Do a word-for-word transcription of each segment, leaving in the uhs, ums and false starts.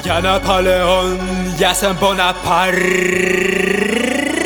Ja Napoleon, ja jsem Bonaparte.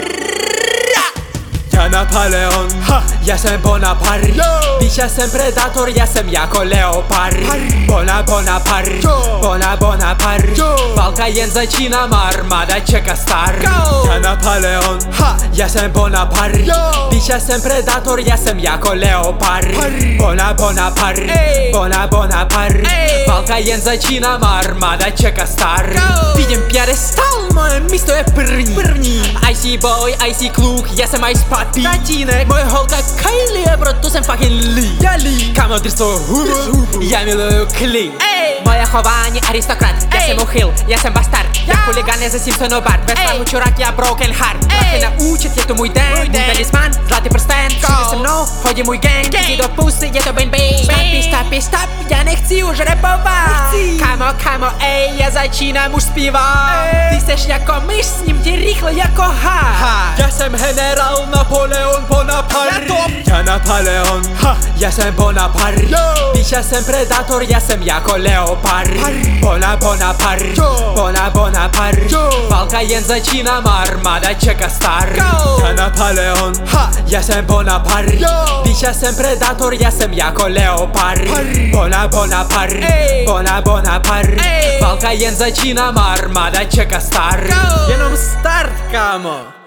Ja Napoleon, ha, ja jsem Bonaparte. Víš, já jsem predátor, já jsem jako leopard. Bona Bonaparte, Bona Bonaparte. Válka jen začíná, armáda čeká start. Ja Napoleon, ha, já jsem Bonaparte. Víš, já jsem predátor, já jsem jako leopard. Bona Bonaparte, Bona Bonaparte. Válka jen začíná, armáda čeká start. Vidím piedestal, moje místo je první. první. Icy boy, icy kluk, já jsem ice papi. Tatínek, moje holka Kylie, proto jsem fucking Lee. Já Lee. Kámo, drž toho hubu, já miluju klid. Moje chování aristokrat, já jsem uchyl, já jsem bastard. Já chuligán ze Simpsonu Bart, ve vztahu čurák, já broken heart. Prachy na účet, je to můj den, můj talisman, zlatý prsten. Všude se mnou chodí můj gang, jdi do pusy, je to bang bang. Stopy, stopy, stop, já nechci už rapovat. Kámo, kámo, ej, já začínám už zpívat. Ty seš jako myš, s ním ti rychle jako had. Já jsem generál Napoleon Bonaparte. Ja Napoleon, ha, já jsem Bonaparte. Víš, já jsem predátor, já jsem jako leopard. Bona Bonaparte, Bona Bonaparte. Válka jen začíná, armáda čeká start. Ja Napoleon, ha, já jsem Bonaparte. Víš, já jsem predátor, já jsem jako leopard. Bona Bonaparte, Bona Bonaparte. Válka jen začíná, armáda čeká start. Jenom start, kámo.